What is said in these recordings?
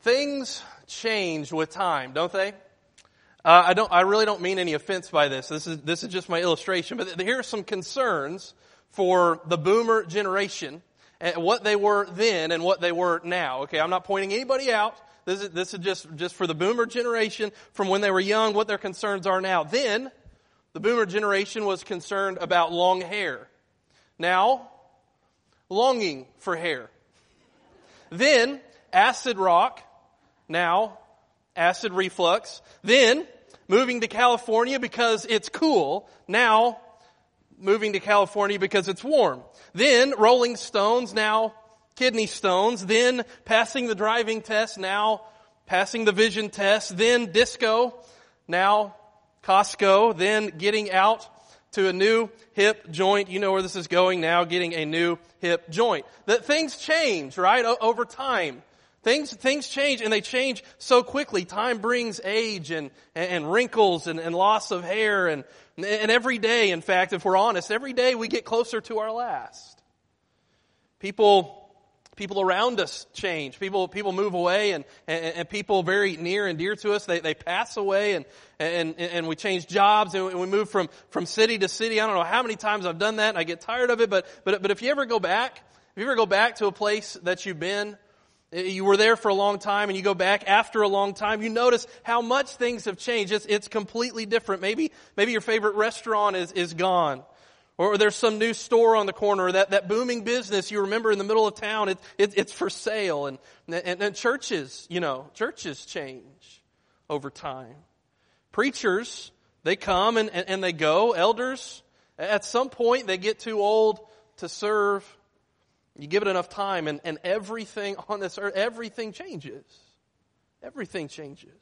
Things change with time, don't they? I really don't mean any offense by this. This is just my illustration. But here are some concerns for the boomer generation and what they were then and what they were now. Okay, I'm not pointing anybody out. This is just for the boomer generation from when they were young, what their concerns are now. Then, the boomer generation was concerned about long hair. Now, longing for hair. Then, acid rock. Now, acid reflux. Then, moving to California because it's cool. Now, moving to California because it's warm. Then, Rolling Stones. Now, kidney stones. Then, passing the driving test. Now, passing the vision test. Then, disco. Now, Costco. Then, getting out to a new hip joint. You know where this is going now, getting a new hip joint. That things change, right, over time. Things change, and they change so quickly. Time brings age and wrinkles and loss of hair, and every day, in fact, if we're honest, every day we get closer to our last. People around us change. People move away, and people very near and dear to us, they pass away, and we change jobs, and we move from city to city. I don't know how many times I've done that, and I get tired of it, but if you ever go back to a place that you've been, you were there for a long time, and you go back after a long time, you notice how much things have changed. It's completely different. Maybe your favorite restaurant is gone. Or there's some new store on the corner, that booming business you remember in the middle of town, it's for sale. And churches change over time. Preachers, they come and they go. Elders, at some point they get too old to serve. You give it enough time, and everything on this earth, everything changes. Everything changes.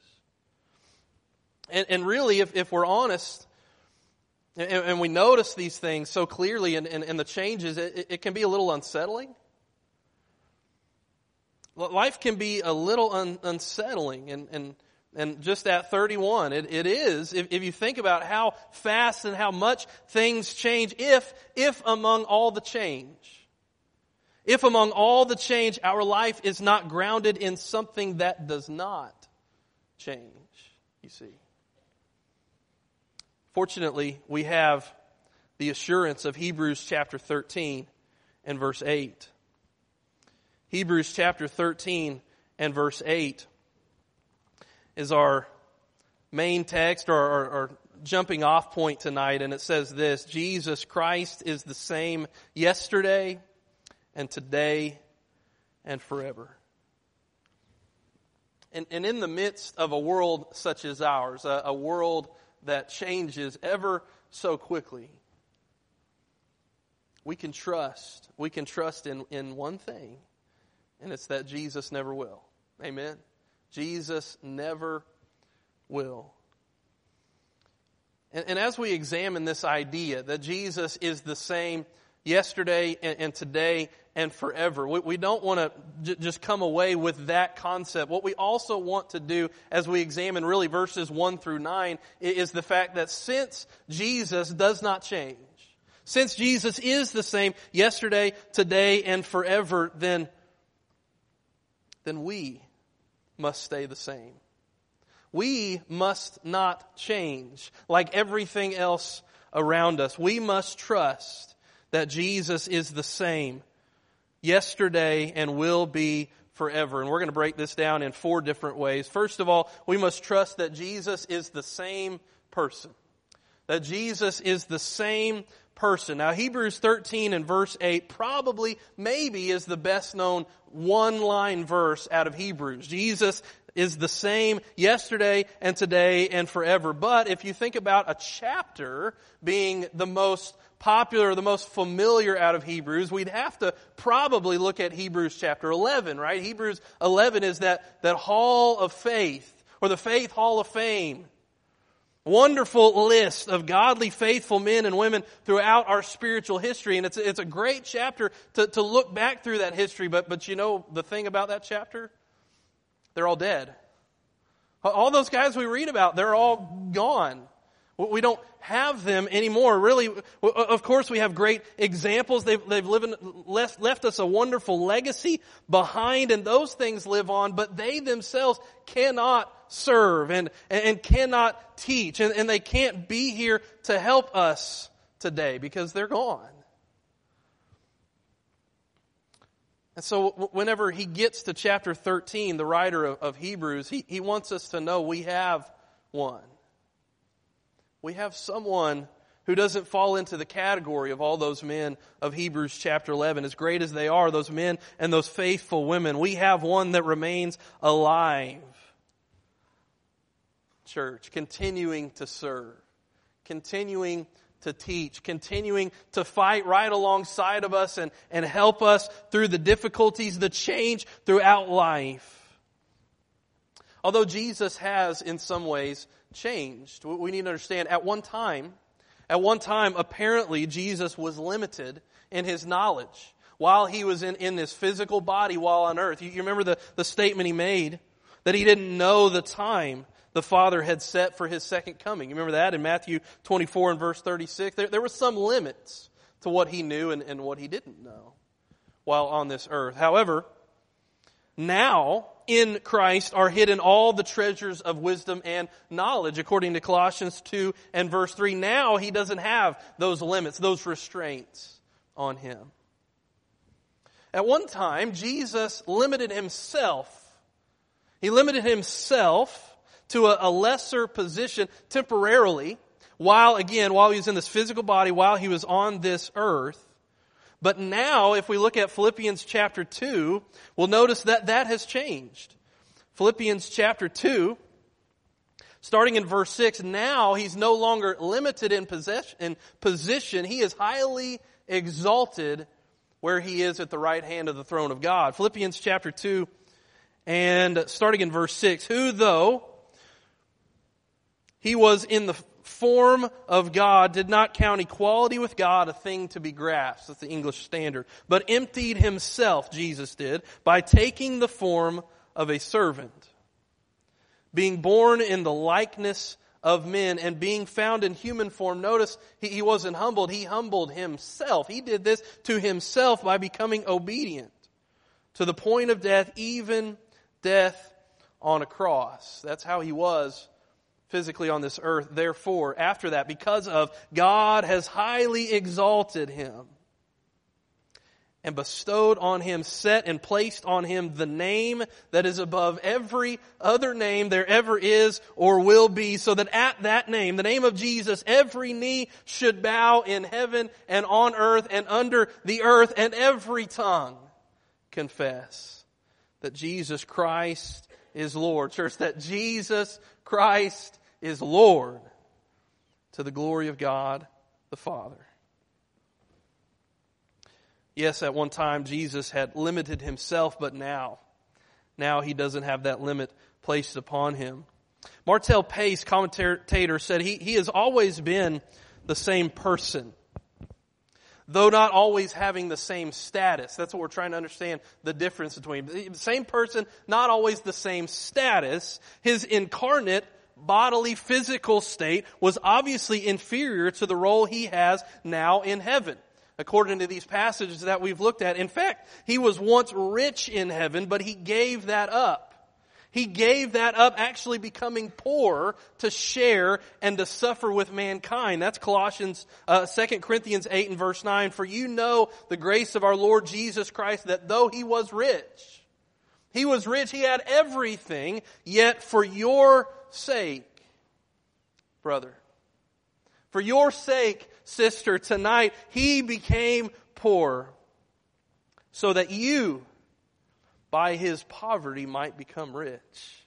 And really, if we're honest, and we notice these things so clearly and the changes, it can be a little unsettling. Life can be a little unsettling, and just at 31, it is. If you think about how fast and how much things change, if among all the change, if among all the change, our life is not grounded in something that does not change, you see. Fortunately, we have the assurance of Hebrews chapter 13 and verse 8. Hebrews chapter 13 and verse 8 is our main text or our jumping off point tonight, and it says this: Jesus Christ is the same yesterday and today and forever. And in the midst of a world such as ours, a world that changes ever so quickly, we can trust in one thing, and it's that Jesus never will. Amen? Jesus never will. And as we examine this idea that Jesus is the same yesterday and today and forever, we don't want to just come away with that concept. What we also want to do as we examine really verses 1 through 9 is the fact that since Jesus does not change, since Jesus is the same yesterday, today, and forever, then we must stay the same. We must not change like everything else around us. We must trust that Jesus is the same yesterday and will be forever. And we're going to break this down in 4 different ways. First of all, we must trust that Jesus is the same person. That Jesus is the same person. Now, Hebrews 13 and verse 8 maybe is the best known one-line verse out of Hebrews. Jesus is the same yesterday and today and forever. But if you think about a chapter being the most popular, the most familiar out of Hebrews, we'd have to probably look at Hebrews chapter 11, right? Hebrews 11 is that hall of faith, or the faith hall of fame. Wonderful list of godly, faithful men and women throughout our spiritual history. And it's a great chapter to look back through that history. But you know the thing about that chapter? They're all dead. All those guys we read about, they're all gone. We don't have them anymore. Really, of course, we have great examples. They've left us a wonderful legacy behind, and those things live on, but they themselves cannot serve and cannot teach, and they can't be here to help us today because they're gone. And so whenever he gets to chapter 13, the writer of Hebrews, he wants us to know we have one. We have someone who doesn't fall into the category of all those men of Hebrews chapter 11. As great as they are, those men and those faithful women, we have one that remains alive. Church, continuing to serve, continuing to teach, continuing to fight right alongside of us and help us through the difficulties, the change throughout life. Although Jesus has in some ways changed, we need to understand at one time, apparently Jesus was limited in his knowledge while he was in this physical body while on earth. You remember the statement he made that he didn't know the time the Father had set for his second coming. You remember that in Matthew 24 and verse 36? There were some limits to what he knew and what he didn't know while on this earth. However, now in Christ are hidden all the treasures of wisdom and knowledge, according to Colossians 2 and verse 3. Now he doesn't have those limits, those restraints on him. At one time, Jesus limited himself. He limited himself to a lesser position temporarily while he was in this physical body, while he was on this earth. But now, if we look at Philippians chapter 2, we'll notice that has changed. Philippians chapter 2, starting in verse 6, now he's no longer limited in position. He is highly exalted where he is at the right hand of the throne of God. Philippians chapter 2, and starting in verse 6, who though he was in the form of God, did not count equality with God a thing to be grasped. That's the English Standard. But emptied himself, Jesus did, by taking the form of a servant. Being born in the likeness of men and being found in human form. Notice he wasn't humbled. He humbled himself. He did this to himself by becoming obedient to the point of death, even death on a cross. That's how he was physically on this earth. Therefore, after that, because of God has highly exalted him and bestowed on him, set and placed on him the name that is above every other name there ever is or will be, so that at that name, the name of Jesus, every knee should bow in heaven and on earth and under the earth, and every tongue confess that Jesus Christ is Lord. Church, that Jesus Christ is Lord, to the glory of God the Father. Yes, at one time Jesus had limited himself, but now he doesn't have that limit placed upon him. Martel Pace, commentator, said he has always been the same person, though not always having the same status. That's what we're trying to understand the difference between. The same person, not always the same status. His incarnate bodily physical state was obviously inferior to the role he has now in heaven, according to these passages that we've looked at. In fact, he was once rich in heaven, but he gave that up. He gave that up, actually becoming poor to share and to suffer with mankind. That's Colossians, 2 Corinthians 8 and verse 9. For you know the grace of our Lord Jesus Christ, that though he was rich, he had everything, yet for your sake, brother, for your sake, sister, tonight, he became poor, so that you, by his poverty, might become rich.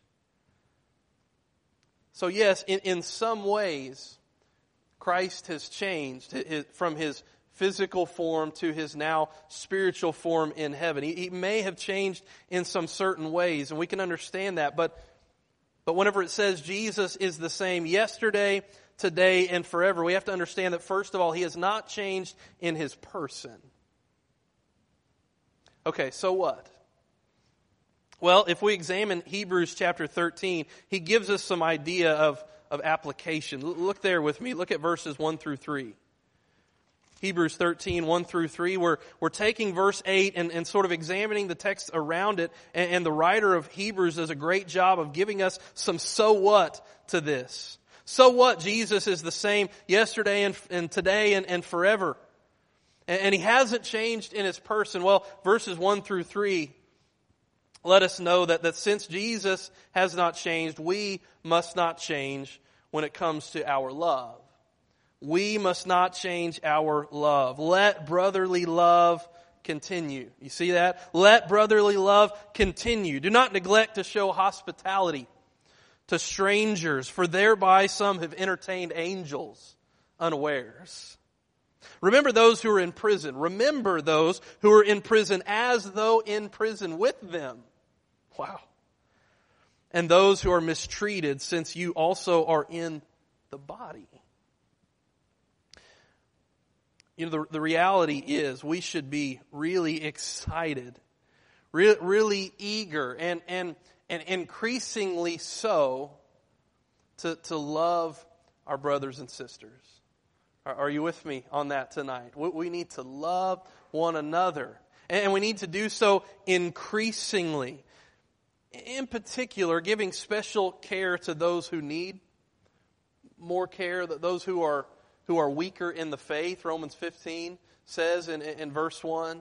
So yes, in some ways, Christ has changed from his physical form to his now spiritual form in heaven. He may have changed in some certain ways, and we can understand that, but whenever it says Jesus is the same yesterday, today, and forever, we have to understand that, first of all, he has not changed in his person. Okay, so what? Well, if we examine Hebrews chapter 13, he gives us some idea application. Look there with me. Look at verses 1 through 3. Hebrews 13, 1 through 3, we're taking verse 8 and sort of examining the text around it, and the writer of Hebrews does a great job of giving us some so what to this. So what? Jesus is the same yesterday and today and forever. And He hasn't changed in His person. Well, verses 1 through 3 let us know that since Jesus has not changed, we must not change when it comes to our love. We must not change our love. Let brotherly love continue. You see that? Let brotherly love continue. Do not neglect to show hospitality to strangers, for thereby some have entertained angels unawares. Remember those who are in prison. Remember those who are in prison as though in prison with them. Wow. And those who are mistreated, since you also are in the body. You know, the reality is we should be really excited, really eager, and increasingly so to love our brothers and sisters. Are you with me on that tonight? We need to love one another, and we need to do so increasingly. In particular, giving special care to those who need more care, those who are weaker in the faith. Romans 15 says in verse 1,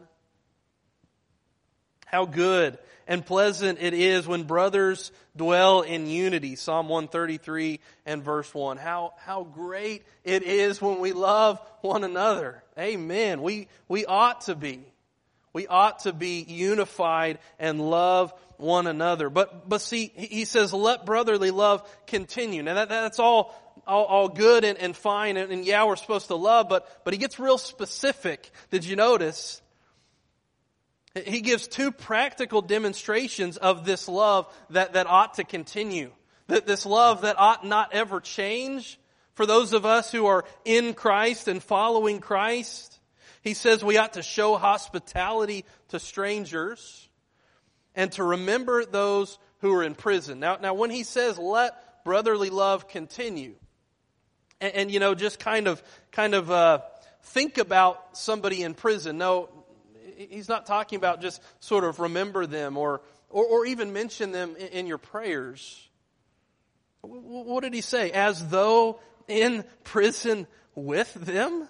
how good and pleasant it is when brothers dwell in unity. Psalm 133 and verse 1. How great it is when we love one another. Amen. We ought to be. We ought to be unified and love one another. But see, he says, let brotherly love continue. Now that's all good and fine, and yeah, we're supposed to love, but he gets real specific. Did you notice? He gives two practical demonstrations of this love that ought to continue. This love that ought not ever change for those of us who are in Christ and following Christ. He says we ought to show hospitality to strangers and to remember those who are in prison. Now when he says let brotherly love continue, and you know, just kind of think about somebody in prison. No, he's not talking about just sort of remember them or even mention them in your prayers. What did he say? As though in prison with them?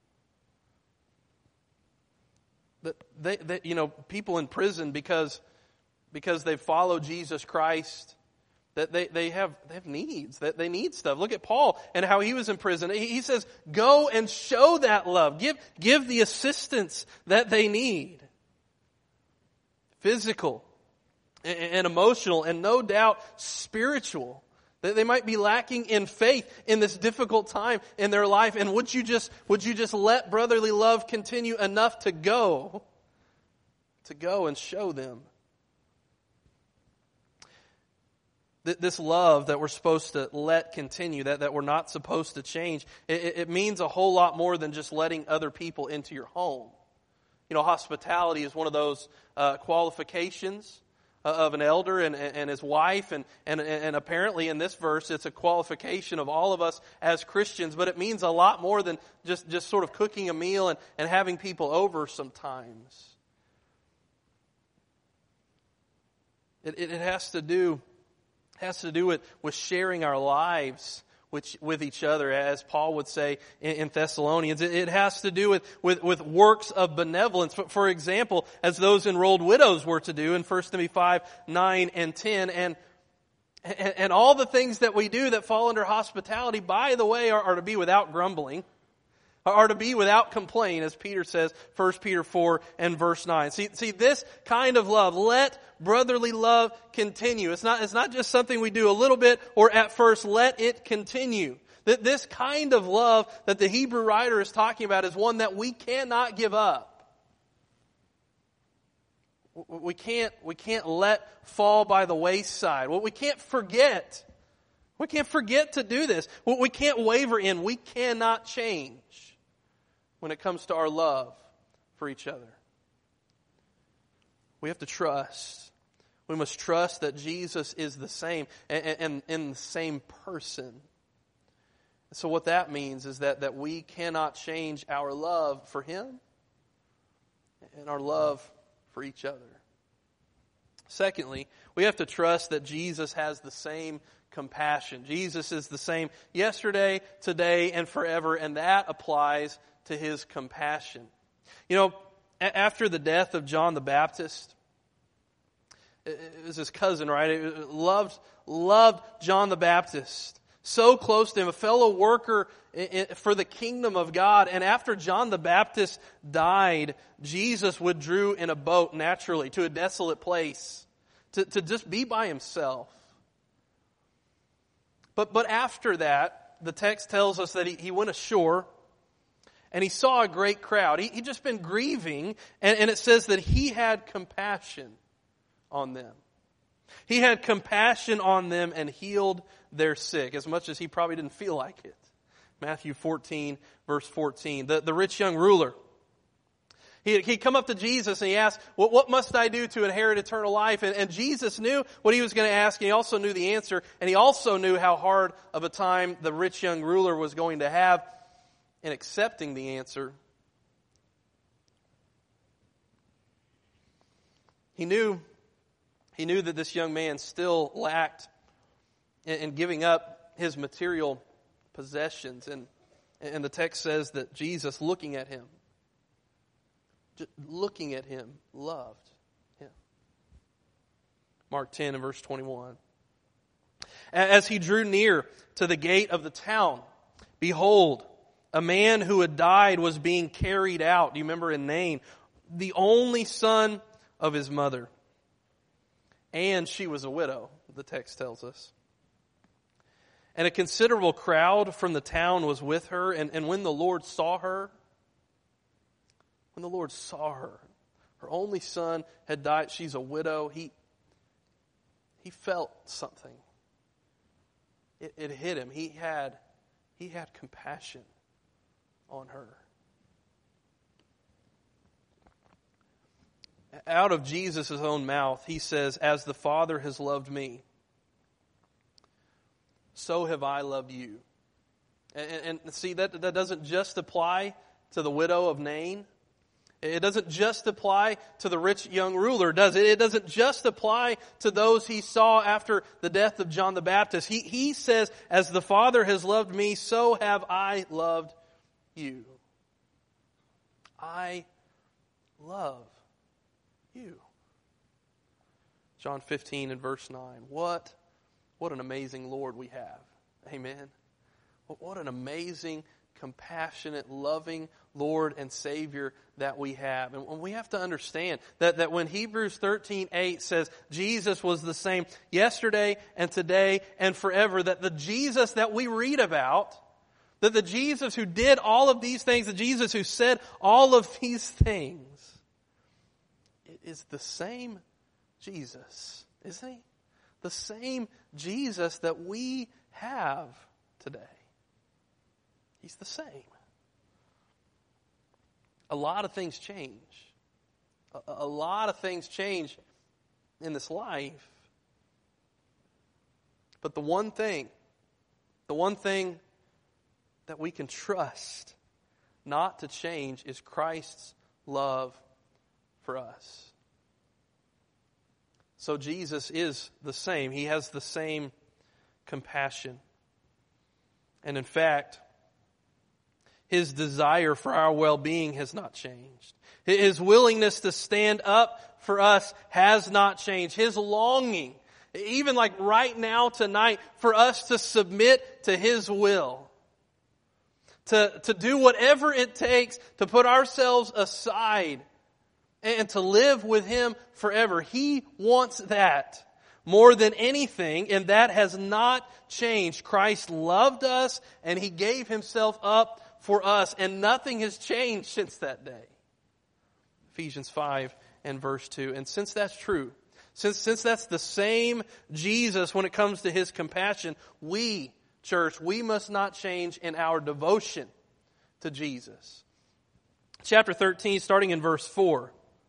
They you know, people in prison because they follow Jesus Christ, that they have needs, that they need stuff. Look at Paul and how he was in prison. He says, go and show that love. Give the assistance that they need. Physical and emotional and no doubt spiritual. That they might be lacking in faith in this difficult time in their life. And would you just let brotherly love continue enough to go and show them? This love that we're supposed to let continue, that we're not supposed to change, it means a whole lot more than just letting other people into your home. You know, hospitality is one of those qualifications of an elder and his wife, and apparently in this verse it's a qualification of all of us as Christians, but it means a lot more than just sort of cooking a meal and having people over sometimes. It has to do with sharing our lives with each other, as Paul would say in Thessalonians. It has to do with works of benevolence. For example, as those enrolled widows were to do in 1 Timothy 5, 9, and 10. And all the things that we do that fall under hospitality, by the way, are to be without grumbling, are to be without complaint, as Peter says, 1 Peter 4 and verse 9. See, this kind of love, let brotherly love continue. It's not just something we do a little bit or at first. Let it continue. That this kind of love that the Hebrew writer is talking about is one that we cannot give up. We can't let fall by the wayside. Well, we can't forget. We can't forget to do this. We can't waver in. We cannot change when it comes to our love for each other. We have to trust. We must trust that Jesus is the same and in the same person. So what that means is that we cannot change our love for Him and our love for each other. Secondly, we have to trust that Jesus has the same compassion. Jesus is the same yesterday, today, and forever, and that applies to His compassion. You know, after the death of John the Baptist, it was his cousin, right? Loved John the Baptist. So close to him, a fellow worker for the kingdom of God. And after John the Baptist died, Jesus withdrew in a boat naturally to a desolate place to just be by himself. But after that, the text tells us that he went ashore and he saw a great crowd. He'd just been grieving, and it says that he had compassion on them. He had compassion on them and healed their sick, as much as he probably didn't feel like it. Matthew 14, verse 14. The rich young ruler, he'd come up to Jesus and he asked, what must I do to inherit eternal life? And Jesus knew what he was going to ask, and he also knew the answer, and he also knew how hard of a time the rich young ruler was going to have in accepting the answer. He knew that this young man still lacked in giving up his material possessions. And the text says that Jesus, looking at him, loved him. Mark 10 and verse 21. As he drew near to the gate of the town, behold, a man who had died was being carried out. Do you remember in Nain? The only son of his mother. And she was a widow, the text tells us. And a considerable crowd from the town was with her. And when the Lord saw her, her only son had died. She's a widow. He felt something. It hit him. He had compassion on her. Out of Jesus' own mouth, he says, as the Father has loved me, so have I loved you. And see, that doesn't just apply to the widow of Nain. It doesn't just apply to the rich young ruler, does it? It doesn't just apply to those he saw after the death of John the Baptist. He says, as the Father has loved me, so have I loved you. I love you. John 15 and verse 9. What an amazing Lord we have. Amen. What an amazing, compassionate, loving Lord and Savior that we have. And we have to understand that when Hebrews 13:8 says Jesus was the same yesterday and today and forever, that the Jesus that we read about, that the Jesus who did all of these things, the Jesus who said all of these things, it is the same Jesus, isn't he? The same Jesus that we have today. He's the same. A lot of things change. A lot of things change in this life. But the one thing that we can trust not to change is Christ's love for us. So Jesus is the same. He has the same compassion. And in fact, His desire for our well-being has not changed. His willingness to stand up for us has not changed. His longing, even like right now tonight, for us to submit to His will. To do whatever it takes to put ourselves aside and to live with Him forever. He wants that more than anything, and that has not changed. Christ loved us, and He gave Himself up for us, and nothing has changed since that day. Ephesians 5 and verse 2. And since that's true, since that's the same Jesus when it comes to His compassion, we, church, we must not change in our devotion to Jesus. Chapter 13, starting in verse 4.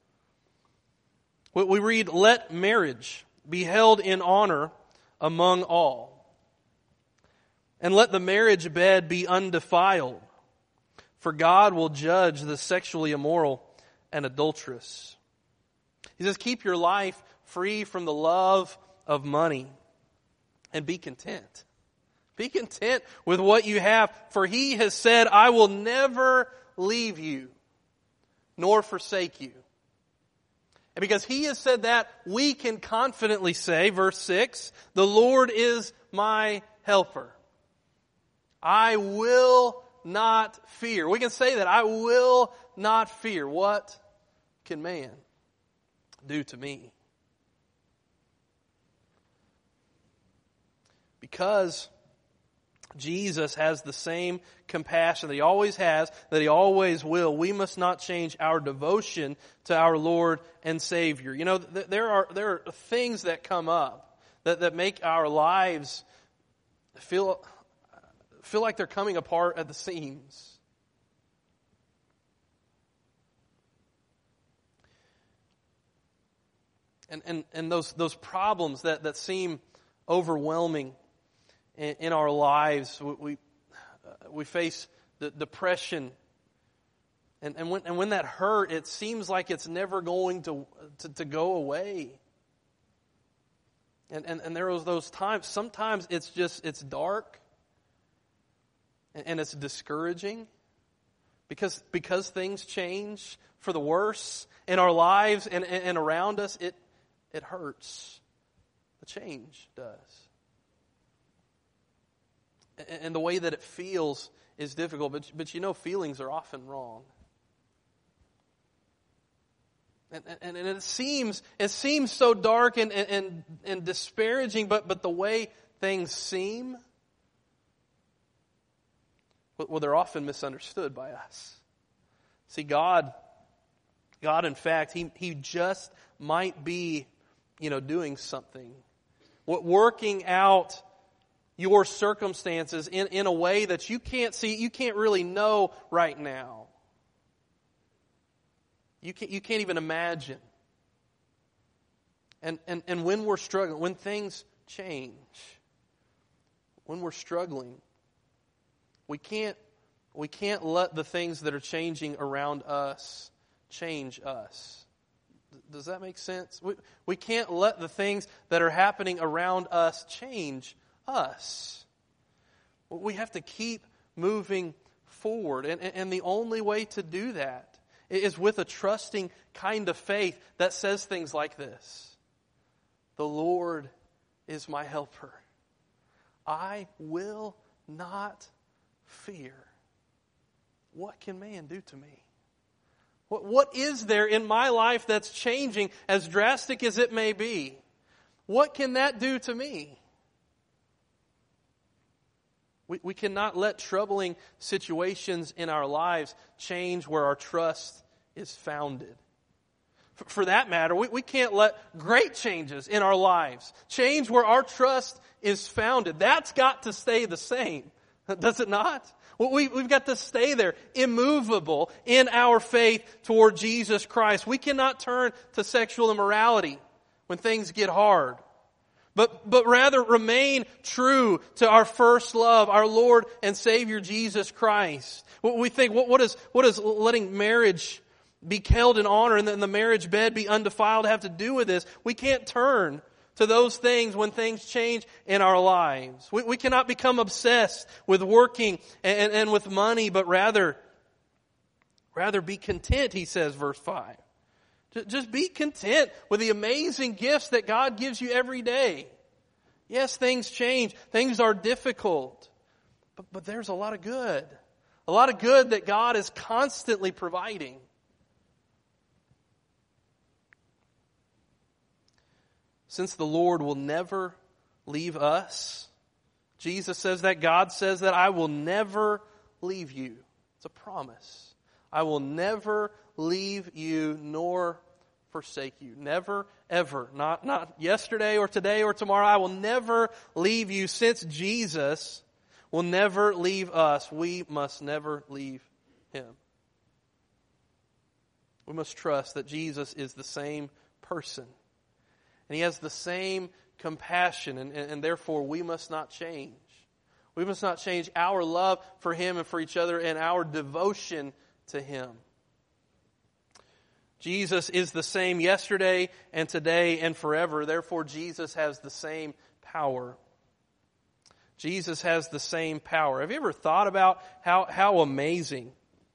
We read, let marriage be held in honor among all. And let the marriage bed be undefiled, for God will judge the sexually immoral and adulterous. He says, keep your life free from the love of money and be content. Be content with what you have, for He has said, I will never leave you nor forsake you. And because He has said that, we can confidently say, verse 6, the Lord is my helper. I will not fear. We can say that. I will not fear. What can man do to me? Because Jesus has the same compassion that He always has, that He always will, we must not change our devotion to our Lord and Savior. You know, there are things that come up that make our lives feel like they're coming apart at the seams. And those problems that seem overwhelming in our lives, we face the depression, and when that hurt, it seems like it's never going to go away. And there are those times. Sometimes it's dark, and it's discouraging, because things change for the worse in our lives and around us. It hurts. The change does. And the way that it feels is difficult, but you know, feelings are often wrong. And it seems so dark and disparaging, but the way things seem, well, they're often misunderstood by us. See, God in fact, He just might be, doing something, working out your circumstances in a way that you can't see, you can't really know right now. You can't even imagine. And when we're struggling, when things change, when we're struggling, we can't let the things that are changing around us change us. Does that make sense? We can't let the things that are happening around us change us. We have to keep moving forward. And the only way to do that is with a trusting kind of faith that says things like this: the Lord is my helper. I will not fear. What can man do to me? What is there in my life that's changing, as drastic as it may be? What can that do to me? We cannot let troubling situations in our lives change where our trust is founded. For that matter, we can't let great changes in our lives change where our trust is founded. That's got to stay the same, does it not? We've got to stay there, immovable in our faith toward Jesus Christ. We cannot turn to sexual immorality when things get hard, but rather remain true to our first love, our Lord and Savior Jesus Christ. We think, what does letting marriage be held in honor and then the marriage bed be undefiled have to do with this? We can't turn to those things when things change in our lives. We cannot become obsessed with working and with money, but rather be content, he says, verse 5. Just be content with the amazing gifts that God gives you every day. Yes, things change. Things are difficult. But there's a lot of good. A lot of good that God is constantly providing. Since the Lord will never leave us, Jesus says that, God says that, I will never leave you. It's a promise. I will never leave you nor forsake you. Never, ever. Not yesterday or today or tomorrow. I will never leave you. Since Jesus will never leave us, we must never leave Him. We must trust that Jesus is the same person. And He has the same compassion, and therefore we must not change. We must not change our love for Him and for each other and our devotion to Him. Jesus is the same yesterday and today and forever. Therefore, Jesus has the same power. Jesus has the same power. Have you ever thought about how amazing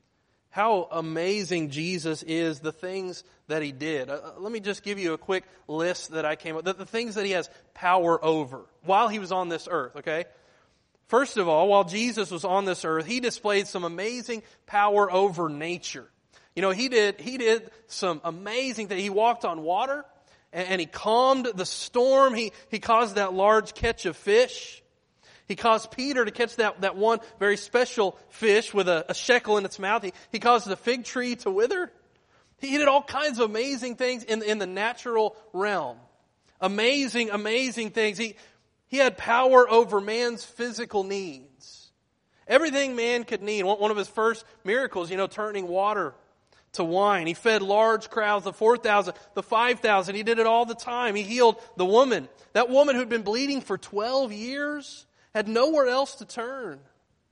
Jesus is, the things that He did? Let me just give you a quick list that I came up with. The things that He has power over while He was on this earth, okay? First of all, while Jesus was on this earth, He displayed some amazing power over nature. You know, He did some amazing things. He walked on water and He calmed the storm. He caused that large catch of fish. He caused Peter to catch that one very special fish with a shekel in its mouth. He caused the fig tree to wither. He did all kinds of amazing things in the natural realm. Amazing things. He had power over man's physical needs. Everything man could need. One of His first miracles, turning water to wine. He fed large crowds, the 4,000, the 5,000. He did it all the time. He healed the woman. That woman who'd been bleeding for 12 years. Had nowhere else to turn.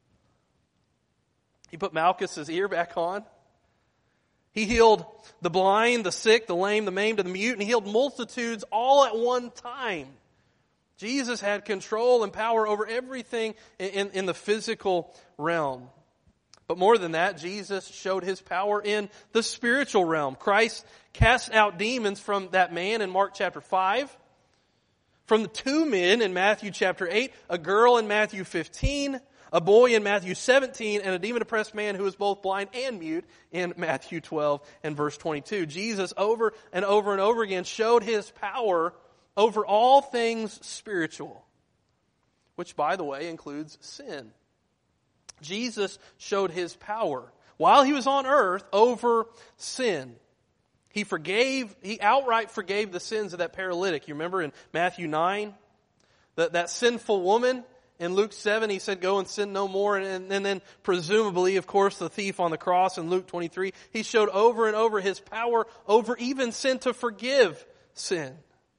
He put Malchus's ear back on. He healed the blind, the sick, the lame, the maimed, and the mute, and He healed multitudes all at one time. Jesus had control and power over everything in the physical realm. But more than that, Jesus showed His power in the spiritual realm. Christ cast out demons from that man in Mark chapter 5. From the 2 men in Matthew chapter 8, a girl in Matthew 15, a boy in Matthew 17, and a demon-oppressed man who was both blind and mute in Matthew 12 and verse 22. Jesus over and over and over again showed His power over all things spiritual, which, by the way, includes sin. Jesus showed His power while He was on earth over sin. He outright forgave the sins of that paralytic. You remember in Matthew 9? That sinful woman in Luke 7, He said, go and sin no more. And then presumably, of course, the thief on the cross in Luke 23, He showed over and over His power over even sin to forgive sin.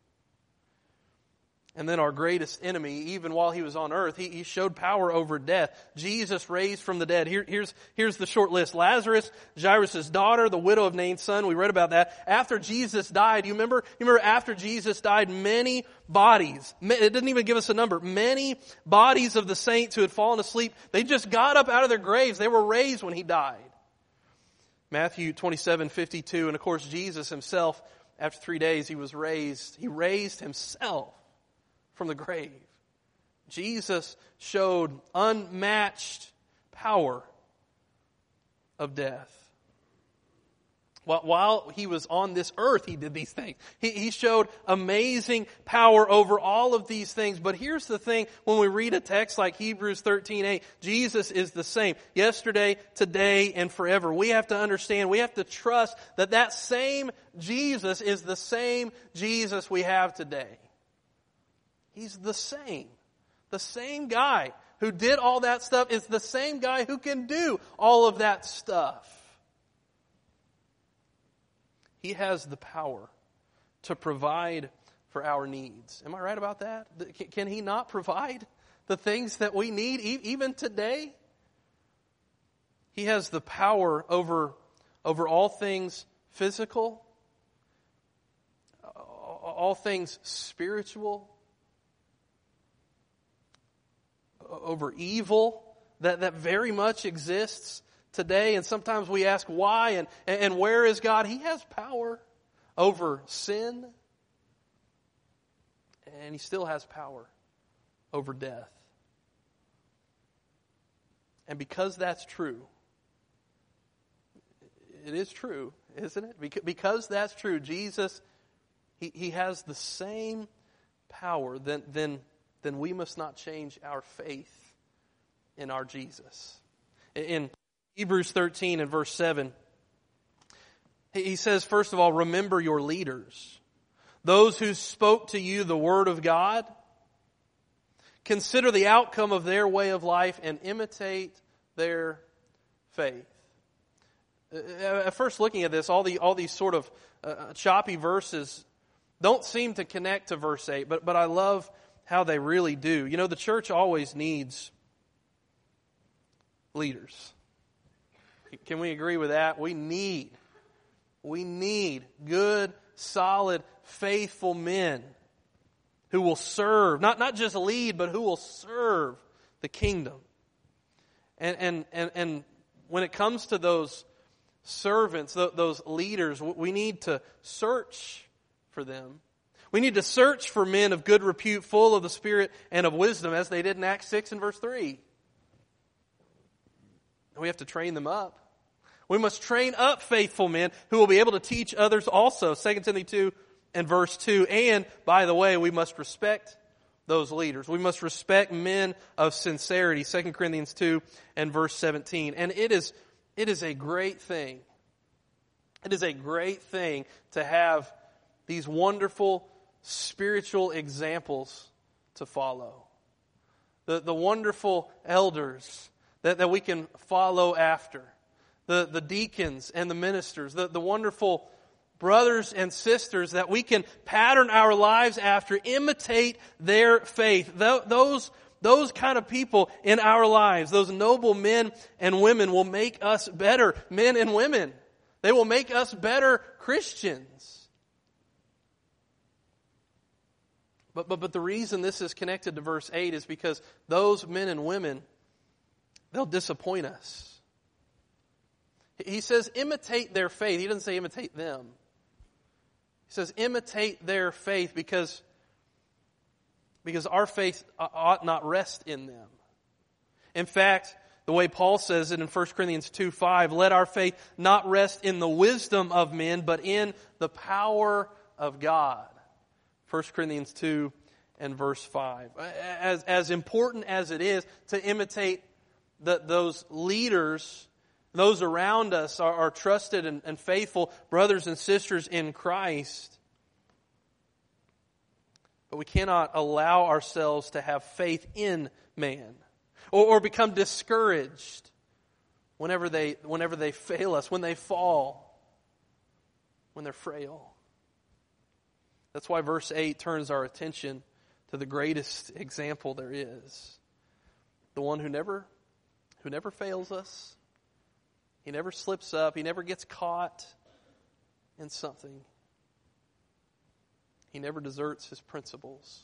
And then our greatest enemy, even while He was on earth, He showed power over death. Jesus raised from the dead. Here's the short list. Lazarus, Jairus' daughter, the widow of Nain's son. We read about that. After Jesus died, you remember after Jesus died, many bodies, it didn't even give us a number, many bodies of the saints who had fallen asleep, they just got up out of their graves. They were raised when He died. Matthew 27:52. And of course, Jesus Himself, after 3 days, He was raised. He raised Himself from the grave. Jesus showed unmatched power of death. While He was on this earth, He did these things. He showed amazing power over all of these things. But here's the thing, when we read a text like Hebrews 13:8, Jesus is the same yesterday, today, and forever. We have to understand, we have to trust that same Jesus is the same Jesus we have today. He's the same. The same guy who did all that stuff is the same guy who can do all of that stuff. He has the power to provide for our needs. Am I right about that? Can He not provide the things that we need even today? He has the power over all things physical, all things spiritual, over evil that very much exists today. And sometimes we ask why and where is God? He has power over sin. And He still has power over death. And because that's true, it is true, isn't it? Because that's true, Jesus, He has the same power, then we must not change our faith in our Jesus. In Hebrews 13 and verse 7, he says, first of all, remember your leaders, those who spoke to you the word of God. Consider the outcome of their way of life and imitate their faith. At first looking at this, all these sort of choppy verses don't seem to connect to verse 8, but I love how they really do. You know, the church always needs leaders. Can we agree with that? We need good, solid, faithful men who will serve, not just lead, but who will serve the kingdom. And when it comes to those servants, those leaders, we need to search for them. We need to search for men of good repute, full of the Spirit and of wisdom, as they did in Acts 6 and verse 3. And we have to train them up. We must train up faithful men who will be able to teach others also. 2 Timothy 2 and verse 2. And, by the way, we must respect those leaders. We must respect men of sincerity. 2 Corinthians 2 and verse 17. And it is a great thing. It is a great thing to have these wonderful spiritual examples to follow. The wonderful elders that we can follow after. The deacons and the ministers. The wonderful brothers and sisters that we can pattern our lives after, imitate their faith. Those kind of people in our lives, those noble men and women, will make us better men and women. They will make us better Christians. But the reason this is connected to verse 8 is because those men and women, they'll disappoint us. He says imitate their faith. He doesn't say imitate them. He says imitate their faith because our faith ought not rest in them. In fact, the way Paul says it in 1 Corinthians 2:5, let our faith not rest in the wisdom of men, but in the power of God. 1 Corinthians 2 and verse 5. As important as it is to imitate those leaders, those around us are trusted and faithful brothers and sisters in Christ, but we cannot allow ourselves to have faith in man or become discouraged whenever they fail us, when they fall, when they're frail. That's why verse 8 turns our attention to the greatest example there is. The one who never fails us. He never slips up. He never gets caught in something. He never deserts his principles.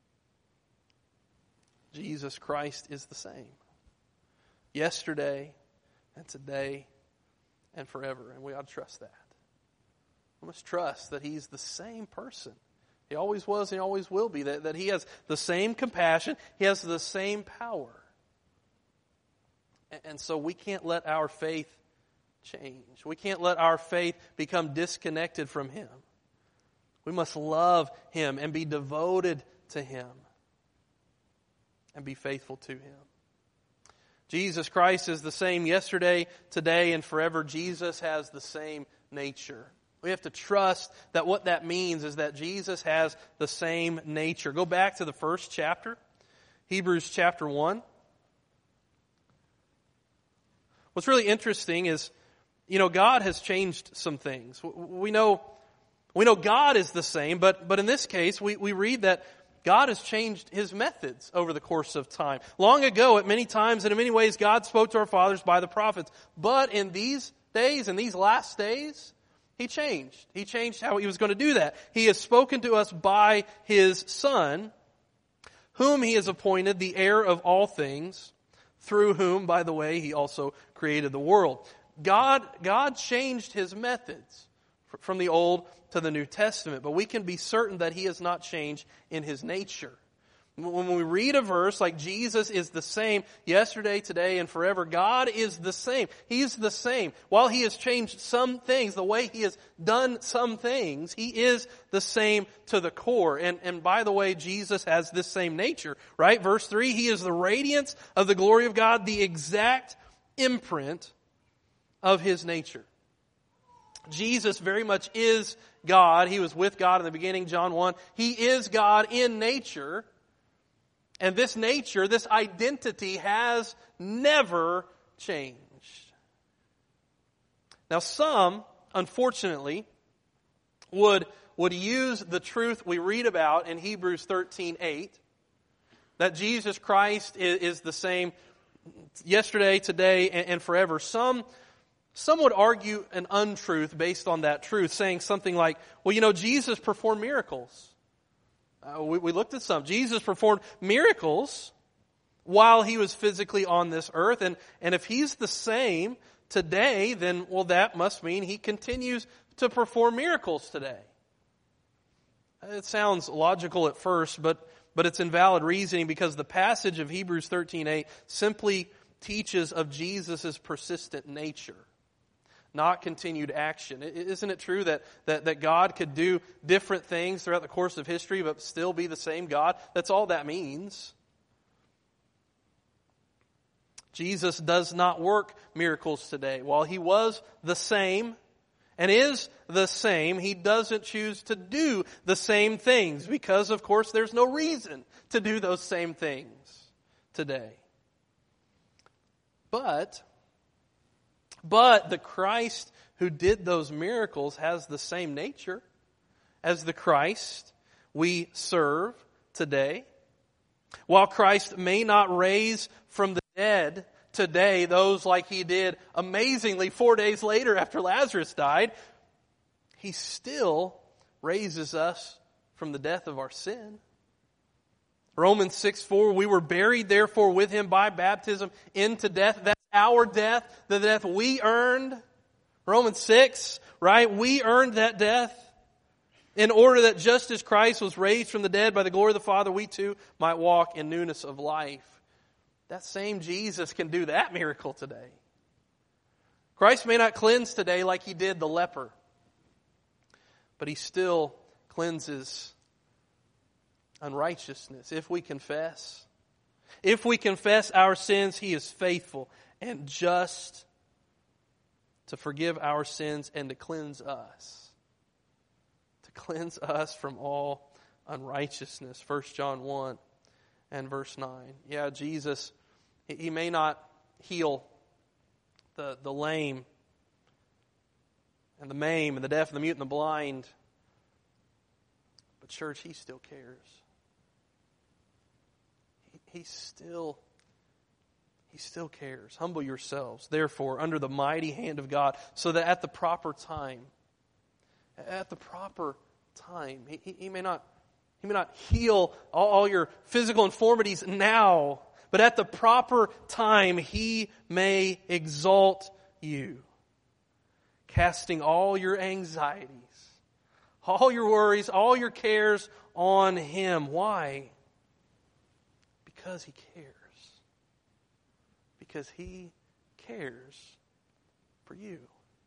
Jesus Christ is the same. Yesterday and today and forever. And we ought to trust that. We must trust that He's the same person. He always was and He always will be. That He has the same compassion. He has the same power. And so we can't let our faith change. We can't let our faith become disconnected from Him. We must love Him and be devoted to Him and be faithful to Him. Jesus Christ is the same yesterday, today, and forever. Jesus has the same nature. We have to trust that what that means is that Jesus has the same nature. Go back to the first chapter, Hebrews chapter 1. What's really interesting is, God has changed some things. We know God is the same, but in this case, we read that God has changed His methods over the course of time. Long ago, at many times and in many ways, God spoke to our fathers by the prophets. But in these days, in these last days, He changed. He changed how He was going to do that. He has spoken to us by His Son, whom He has appointed the heir of all things, through whom, by the way, He also created the world. God changed His methods from the Old to the New Testament, but we can be certain that He has not changed in His nature. When we read a verse like Jesus is the same yesterday, today, and forever, God is the same. He's the same. While He has changed some things, the way He has done some things, He is the same to the core. And by the way, Jesus has this same nature, right? Verse 3, He is the radiance of the glory of God, the exact imprint of His nature. Jesus very much is God. He was with God in the beginning, John 1. He is God in nature. And this nature, this identity has never changed. Now some, unfortunately, would use the truth we read about in Hebrews 13:8, that Jesus Christ is the same yesterday, today, and forever. Some would argue an untruth based on that truth, saying something like, well, Jesus performed miracles. We looked at some. Jesus performed miracles while he was physically on this earth. And if he's the same today, then, that must mean he continues to perform miracles today. It sounds logical at first, but it's invalid reasoning, because the passage of Hebrews 13:8 simply teaches of Jesus' persistent nature, not continued action. Isn't it true that God could do different things throughout the course of history but still be the same God? That's all that means. Jesus does not work miracles today. While he was the same and is the same, he doesn't choose to do the same things because, of course, there's no reason to do those same things today. But the Christ who did those miracles has the same nature as the Christ we serve today. While Christ may not raise from the dead today those like he did amazingly 4 days later after Lazarus died, he still raises us from the death of our sin. Romans 6:4, we were buried therefore with him by baptism into death. That's our death, the death we earned. Romans 6, right? We earned that death in order that just as Christ was raised from the dead by the glory of the Father, we too might walk in newness of life. That same Jesus can do that miracle today. Christ may not cleanse today like he did the leper, but he still cleanses unrighteousness if we confess. If we confess our sins, he is faithful and just to forgive our sins and to cleanse us. To cleanse us from all unrighteousness. 1 John 1 and verse 9. Yeah, Jesus, he may not heal the lame and the maimed and the deaf and the mute and the blind, but church, he still cares. He still cares. Humble yourselves, therefore, under the mighty hand of God, so that at the proper time, he may not heal all your physical infirmities now, but at the proper time, he may exalt you, casting all your anxieties, all your worries, all your cares on him. Why? Because he cares. Because he cares for you.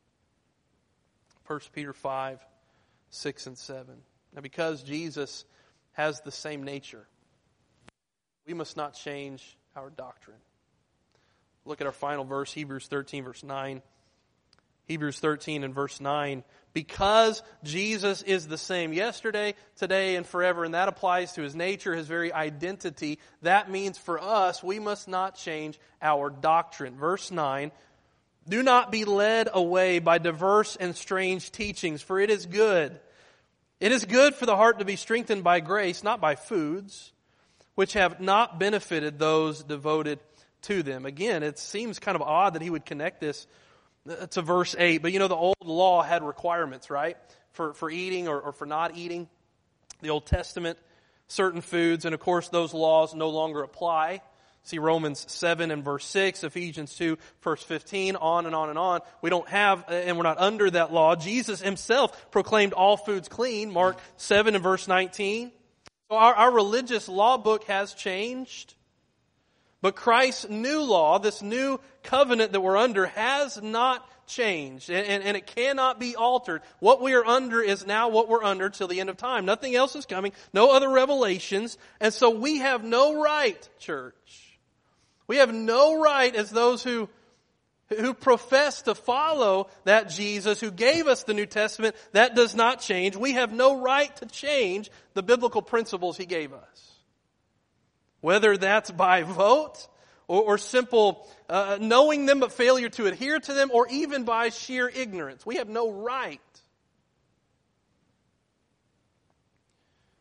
1 Peter 5, 6 and 7. Now, because Jesus has the same nature, we must not change our doctrine. Look at our final verse, Hebrews 13, verse 9. Hebrews 13 and verse 9. Because Jesus is the same yesterday, today, and forever, and that applies to his nature, his very identity, that means for us, we must not change our doctrine. Verse 9. Do not be led away by diverse and strange teachings, for it is good. It is good for the heart to be strengthened by grace, not by foods, which have not benefited those devoted to them. Again, it seems kind of odd that he would connect this to verse 8. But the old law had requirements, right? For eating or for not eating. The Old Testament, certain foods, and of course those laws no longer apply. See Romans 7 and verse 6, Ephesians 2, verse 15, on and on and on. We don't have, and we're not under that law. Jesus himself proclaimed all foods clean, Mark 7 and verse 19. So our religious law book has changed. But Christ's new law, this new covenant that we're under, has not changed. And it cannot be altered. What we are under is now what we're under till the end of time. Nothing else is coming. No other revelations. And so we have no right, church. We have no right as those who profess to follow that Jesus who gave us the New Testament. That does not change. We have no right to change the biblical principles he gave us. Whether that's by vote or simple knowing them but failure to adhere to them, or even by sheer ignorance. We have no right.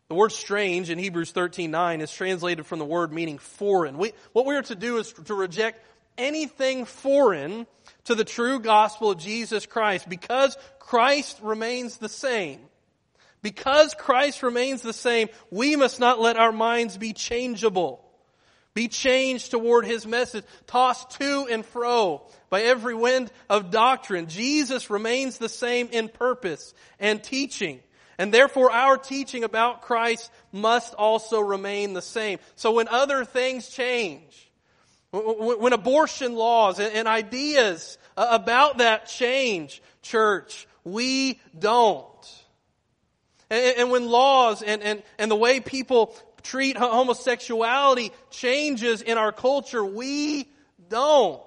The word strange in Hebrews 13:9 is translated from the word meaning foreign. What we are to do is to reject anything foreign to the true gospel of Jesus Christ, because Christ remains the same. Because Christ remains the same, we must not let our minds be changeable. Be changed toward His message, tossed to and fro by every wind of doctrine. Jesus remains the same in purpose and teaching. And therefore our teaching about Christ must also remain the same. So when other things change, when abortion laws and ideas about that change, church, we don't. And when laws and the way people treat homosexuality changes in our culture, we don't.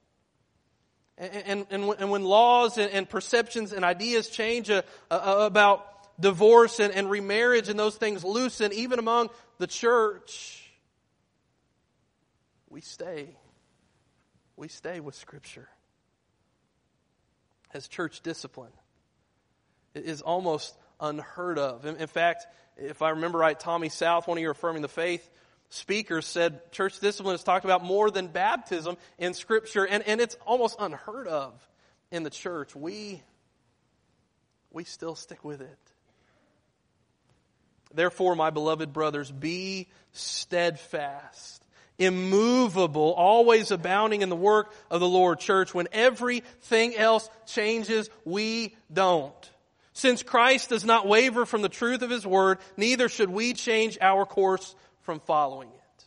And when laws and perceptions and ideas change about divorce and remarriage and those things loosen, even among the church, we stay. We stay with Scripture. As church discipline, it is almost unheard of. In fact, if I remember right, Tommy South, one of your Affirming the Faith speakers, said church discipline is talked about more than baptism in Scripture, and it's almost unheard of in the church. We still stick with it. Therefore, my beloved brothers, be steadfast, immovable, always abounding in the work of the Lord. Church, when everything else changes, we don't. Since Christ does not waver from the truth of His Word, neither should we change our course from following it.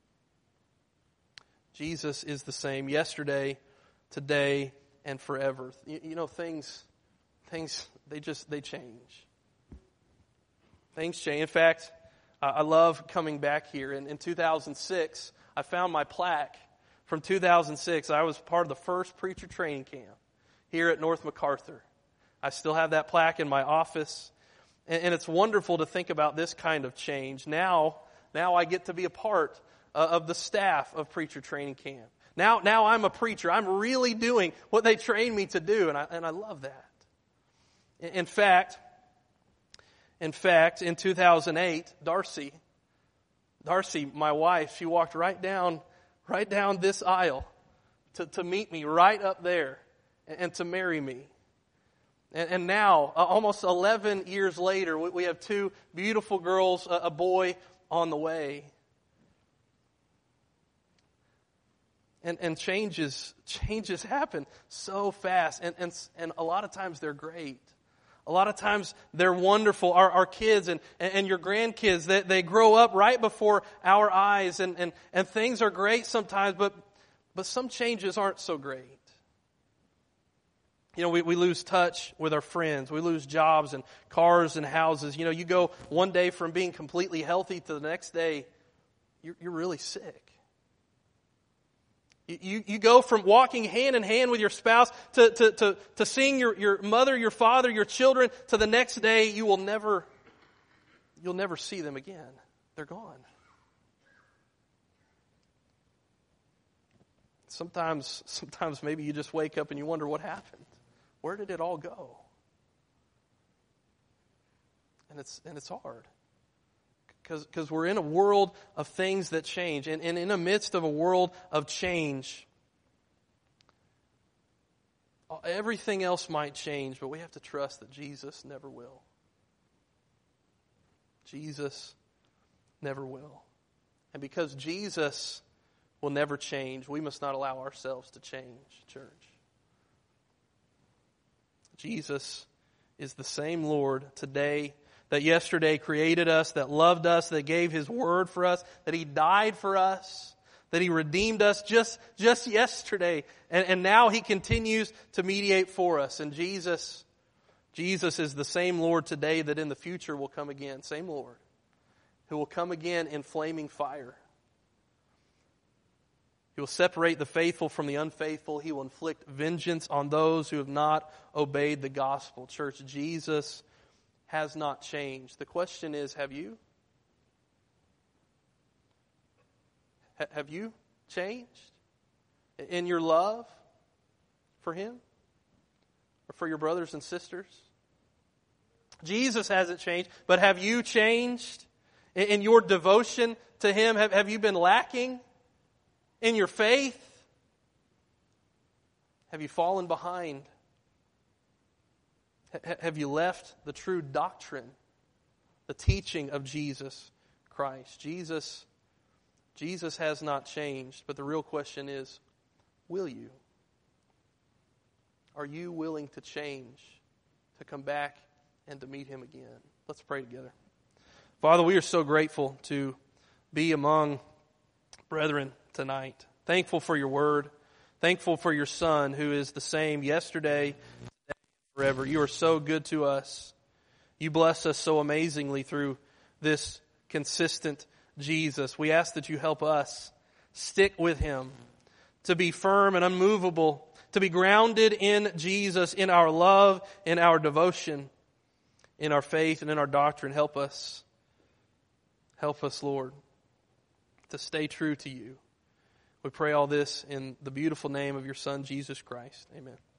Jesus is the same yesterday, today, and forever. You know, things they change. Things change. In fact, I love coming back here. In 2006, I found my plaque from 2006. I was part of the first preacher training camp here at North MacArthur. I still have that plaque in my office. And it's wonderful to think about this kind of change. Now I get to be a part of the staff of preacher training camp. Now I'm a preacher. I'm really doing what they trained me to do, and I love that. In fact, in 2008, Darcy, my wife, she walked right down this aisle to meet me right up there and to marry me. And now, almost 11 years later, we have two beautiful girls, a boy on the way. And changes happen so fast. And a lot of times they're great. A lot of times they're wonderful. Our kids and your grandkids, they grow up right before our eyes. And things are great sometimes, but some changes aren't so great. You know, we lose touch with our friends. We lose jobs and cars and houses. You know, you go one day from being completely healthy to the next day, you're really sick. You go from walking hand in hand with your spouse to seeing your mother, your father, your children, to the next day you'll never see them again. They're gone. Sometimes maybe you just wake up and you wonder what happened. Where did it all go? And it's hard. Because we're in a world of things that change. And in the midst of a world of change, everything else might change, but we have to trust that Jesus never will. Jesus never will. And because Jesus will never change, we must not allow ourselves to change, church. Jesus is the same Lord today that yesterday created us, that loved us, that gave His Word for us, that He died for us, that He redeemed us just yesterday. And now He continues to mediate for us. And Jesus is the same Lord today that in the future will come again. Same Lord who will come again in flaming fire. He will separate the faithful from the unfaithful. He will inflict vengeance on those who have not obeyed the gospel. Church, Jesus has not changed. The question is, have you? Have you changed in your love for Him or for your brothers and sisters? Jesus hasn't changed, but have you changed in your devotion to Him? Have you been lacking in your faith? Have you fallen behind? Have you left the true doctrine, the teaching of Jesus Christ? Jesus has not changed, but the real question is, will you? Are you willing to change, to come back and to meet Him again? Let's pray together. Father, we are so grateful to be among brethren tonight. Thankful for your word. Thankful for your Son, who is the same yesterday, today, and forever. You are so good to us. You bless us so amazingly through this consistent Jesus. We ask that you help us stick with Him, to be firm and unmovable, to be grounded in Jesus, in our love, in our devotion, in our faith, and in our doctrine. Help us. Help us, Lord, to stay true to you. We pray all this in the beautiful name of your Son, Jesus Christ. Amen.